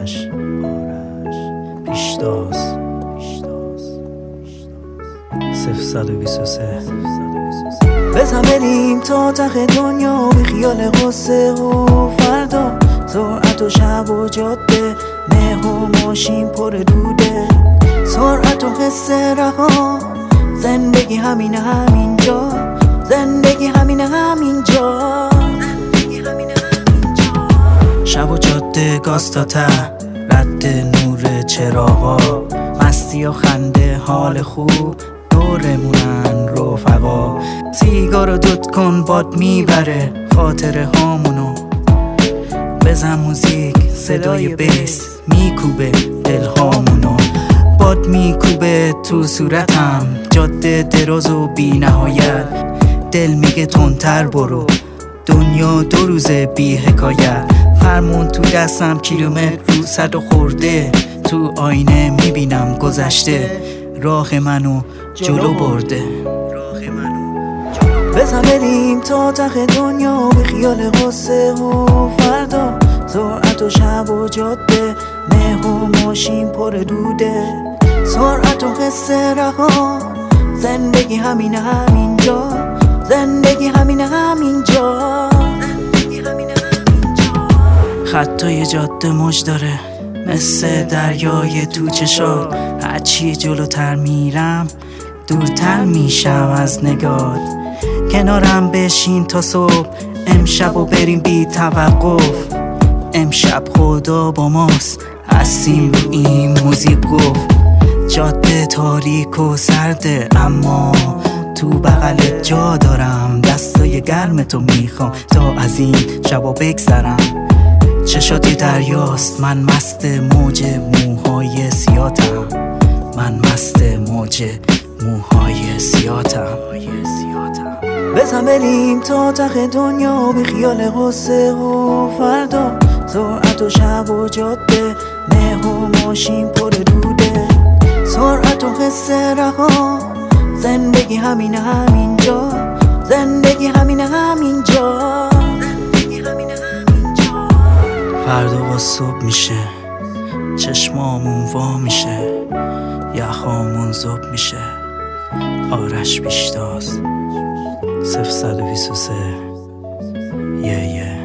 آرش پیشتاز 023 بزن بریم تا ته دنیا بی خیال غصه و فردا، سرعت و شب و جاده، مه و ماشین پر دوده، سرعت و حس رها، زندگی همینه همینجا، زندگی همینه همینجا، شب و جاده گاز تا ته، رد نور چراغا، مستی و خنده حال خوب دورمونن رفقا، سیگارو دود کن باد میبره خاطره هامونو، بزن موزیک صدای بیس میکوبه دل هامونو، باد میکوبه تو صورتم، جاده دراز و بی نهایت، دل میگه تندتر برو، دنیا 2 روز بی حکایت، فرمون تو دستم کیلومتر رو 100 خورده، تو آینه میبینم گذشته، راه منو جلو برده، بزن بریم تا ته دنیا بی خیال غصه و فردا، سرعت و شب و جاده، مه و ماشین پر دوده، سرعت و حس رها، زندگی همینه همینجا، زندگی همینه همینجا، خطای جاده موج داره مثل دریای تو چشات، هرچی جلوتر میرم دورتر میشم از نگات، کنارم بشین تا صبح، امشب و بریم بی توقف، امشب خدا با ماست، هستیم رو این موزیک گفت، جاده تاریک و سرده اما تو بغلت جا دارم، دستای گرم تو میخوام تا از این شبا بگذرم، چشاتی دریاست، من مست موج موهای سیاتم، من مست موج موهای سیاتم، بزن بریم تا ته دنیا بی خیال غصه و فردا، سرعت و شب و جاده، مه و ماشین پر دوده، سرعت و حس رها، زندگی همینه همینجا، زندگی همینه همینجا، فردا با صبح میشه، چشمامون وا میشه، یخامون زوب میشه، آرش پیشتاز 023 یه